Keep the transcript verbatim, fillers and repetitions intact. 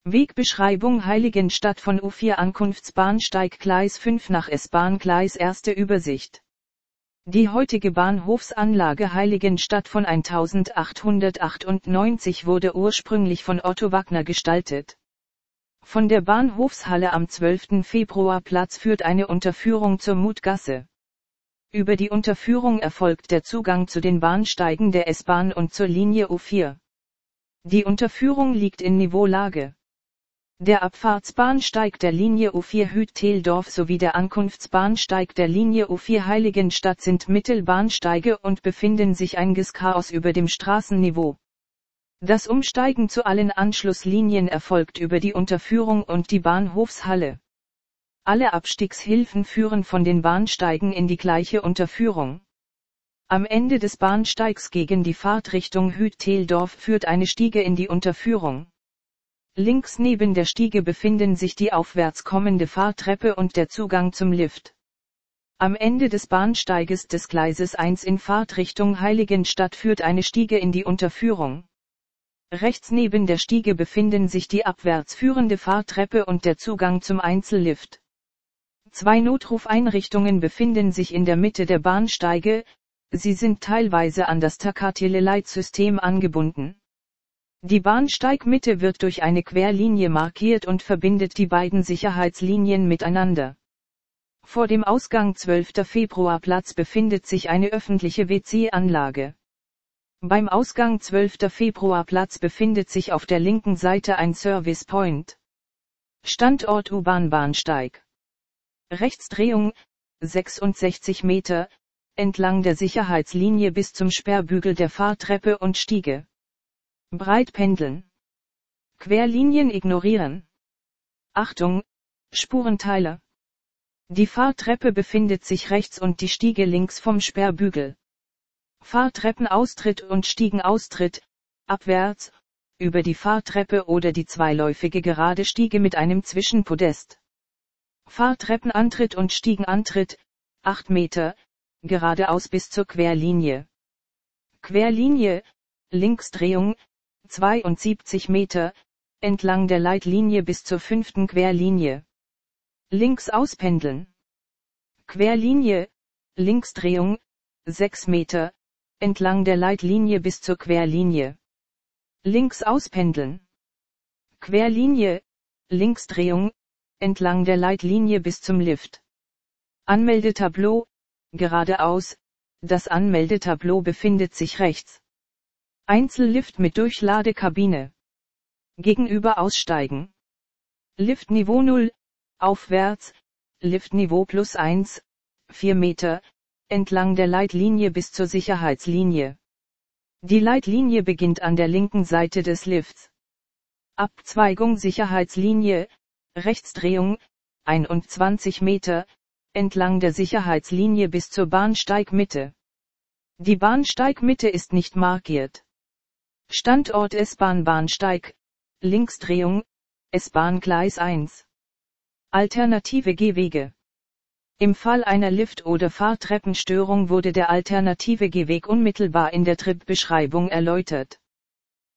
Wegbeschreibung Heiligenstadt von U vier Ankunftsbahnsteig Gleis fünf nach S-Bahn Gleis Erste Übersicht. Die heutige Bahnhofsanlage Heiligenstadt von eintausendachthundertachtundneunzig wurde ursprünglich von Otto Wagner gestaltet. Von der Bahnhofshalle am zwölften Februarplatz führt eine Unterführung zur Mutgasse. Über die Unterführung erfolgt der Zugang zu den Bahnsteigen der S-Bahn und zur Linie U vier. Die Unterführung liegt in Niveaulage. Der Abfahrtsbahnsteig der Linie U vier Hüt-Theldorf sowie der Ankunftsbahnsteig der Linie U vier Heiligenstadt sind Mittelbahnsteige und befinden sich einiges Chaos über dem Straßenniveau. Das Umsteigen zu allen Anschlusslinien erfolgt über die Unterführung und die Bahnhofshalle. Alle Abstiegshilfen führen von den Bahnsteigen in die gleiche Unterführung. Am Ende des Bahnsteigs gegen die Fahrtrichtung Hüt-Theldorf führt eine Stiege in die Unterführung. Links neben der Stiege befinden sich die aufwärts kommende Fahrtreppe und der Zugang zum Lift. Am Ende des Bahnsteiges des Gleises eins in Fahrtrichtung Heiligenstadt führt eine Stiege in die Unterführung. Rechts neben der Stiege befinden sich die abwärts führende Fahrtreppe und der Zugang zum Einzellift. Zwei Notrufeinrichtungen befinden sich in der Mitte der Bahnsteige, sie sind teilweise an das Takatiele-Leitsystem angebunden. Die Bahnsteigmitte wird durch eine Querlinie markiert und verbindet die beiden Sicherheitslinien miteinander. Vor dem Ausgang zwölfter Februarplatz befindet sich eine öffentliche W C-Anlage. Beim Ausgang zwölfter Februarplatz befindet sich auf der linken Seite ein Service Point. Standort U-Bahn-Bahnsteig. Rechtsdrehung, sechsundsechzig Meter, entlang der Sicherheitslinie bis zum Sperrbügel der Fahrtreppe und Stiege. Breit pendeln. Querlinien ignorieren. Achtung, Spurenteiler. Die Fahrtreppe befindet sich rechts und die Stiege links vom Sperrbügel. Fahrtreppenaustritt und Stiegenaustritt, abwärts, über die Fahrtreppe oder die zweiläufige gerade Stiege mit einem Zwischenpodest. Fahrtreppenantritt und Stiegenantritt, acht Meter, geradeaus bis zur Querlinie. Querlinie, Linksdrehung, zweiundsiebzig Meter, entlang der Leitlinie bis zur fünften Querlinie. Links auspendeln. Querlinie, Linksdrehung, sechs Meter, entlang der Leitlinie bis zur Querlinie. Links auspendeln. Querlinie, Linksdrehung, entlang der Leitlinie bis zum Lift. Anmeldetableau, geradeaus, das Anmeldetableau befindet sich rechts. Einzellift mit Durchladekabine. Gegenüber aussteigen. Liftniveau null, aufwärts, Liftniveau plus eins, vier Meter, entlang der Leitlinie bis zur Sicherheitslinie. Die Leitlinie beginnt an der linken Seite des Lifts. Abzweigung Sicherheitslinie, Rechtsdrehung, einundzwanzig Meter, entlang der Sicherheitslinie bis zur Bahnsteigmitte. Die Bahnsteigmitte ist nicht markiert. Standort S-Bahn-Bahnsteig, Linksdrehung, S-Bahn Gleis eins. Alternative Gehwege. Im Fall einer Lift- oder Fahrtreppenstörung wurde der alternative Gehweg unmittelbar in der Tripbeschreibung erläutert.